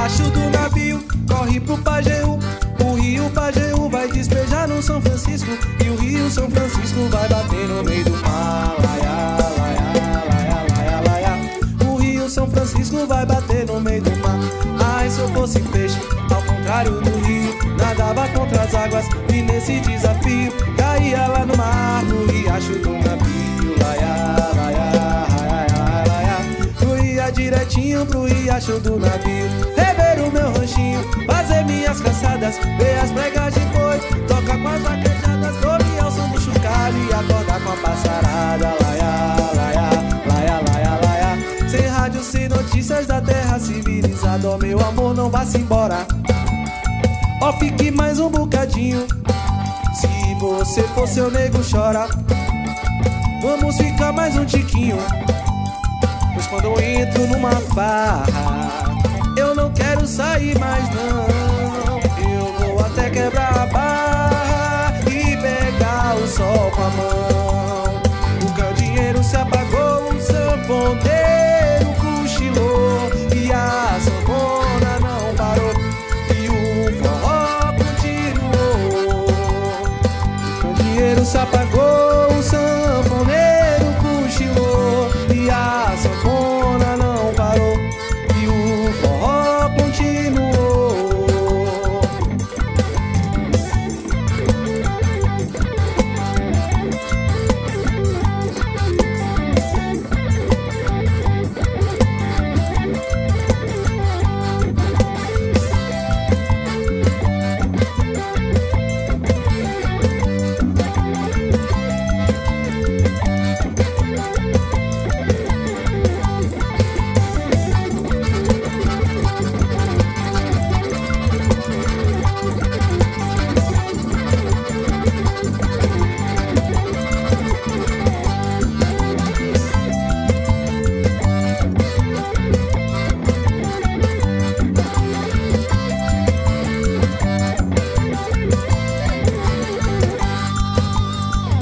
riacho do navio corre pro Pajeú. O rio Pajeú vai despejar no São Francisco, e o rio São Francisco vai bater no meio do mar. Laia, laia, laia, laia, laia. O rio São Francisco vai bater no meio do mar. Ai, se eu fosse peixe, ao contrário do rio, nadava contra as águas, e nesse desafio caía lá no mar, no riacho do navio. Laia, laia, laia, laia, laia. Eu ia direitinho pro riacho do navio, rever o meu ranchinho, fazer minhas caçadas, ver as pregas de boi, tocar com as vaquejadas, dormir ao som do chocalho e acordar com a passarada. Laia, laia, laia, laia, laia. Sem rádio, sem notícias da terra civilizada. Ó, meu amor, não vá-se embora, ó, fique mais um bocadinho. Se você for seu nego, chora. Vamos ficar mais um tiquinho, pois quando eu entro numa farra, eu não quero sair mais não.